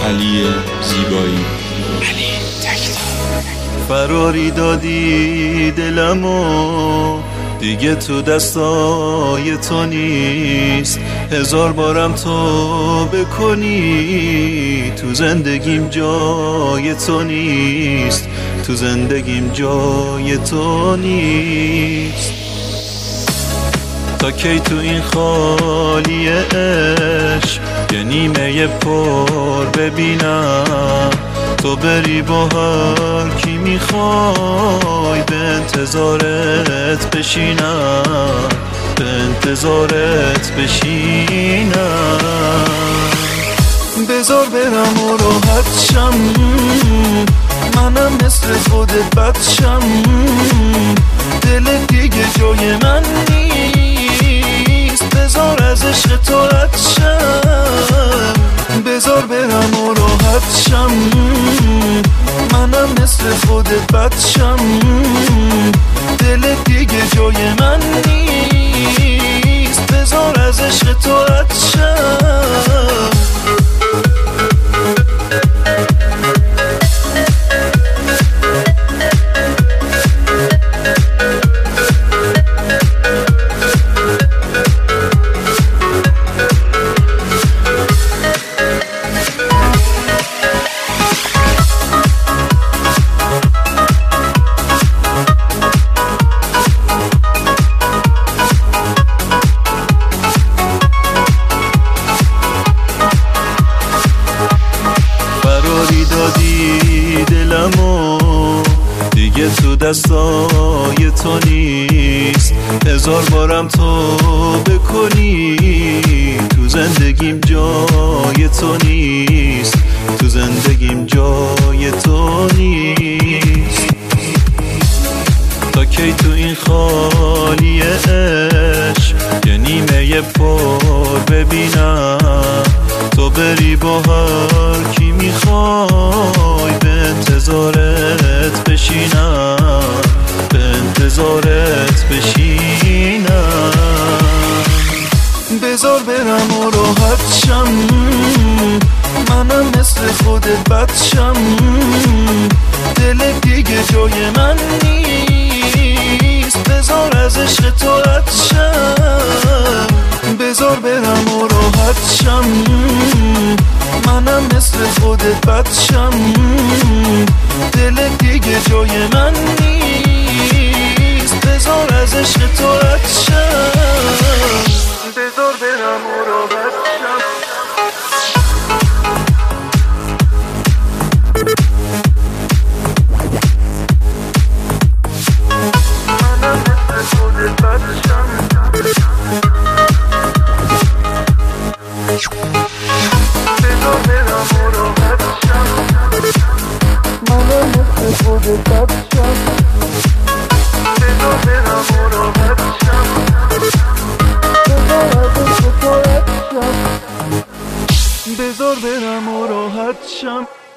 علی زیبایی. علی تک‌تار. فراری دادی دلمو، دیگه تو دستای تو نیست. هزار بارم تو بکنی، تو زندگیم جای تو نیست. تو زندگیم جای تو نیست. تا کی تو این خالی عشق یه نیمه پر ببینم؟ تو بری با هر کی میخوای، به انتظارت بشینم، به انتظارت بشینم. بذار برم و راحت شم، منم مثل خودت بدشم. دل دیگه جای من نیست، بذار از عشق تو رد شم. بذار برم و راحت شم، منم مثل خودت بدشم. دل دیگه جای من نیست، بذار از عشق تو رد شم. دادی دلمو، دیگه تو دستای تو نیست. هزار بارم تو بکنی، تو زندگیم جای تو نیست. تو زندگیم جای تو نیست. تا کی تو این خالی عشق یه نیمه پر ببینم؟ تو بری با هر کی میخوای، به انتظارت بشینم، به انتظارت بشینم. بذار برم و راحت شم، منم مثل خودت بدشم. دل دیگه جای من نیست، بذار از عشق تو رد شم. بذار برم و راحت شم، منم مثل خودت بدشم. دل دیگه جای من نیست، بذار از عشق تو رد شم. بذار برم و راحت شم. منم مثل خودت بدشم. بذار برم و راحت شم، منم مثل خودت بدشم. بذار برم و راحت شم، بذار از عشق تو رد شم. بذار برم و راحت شم.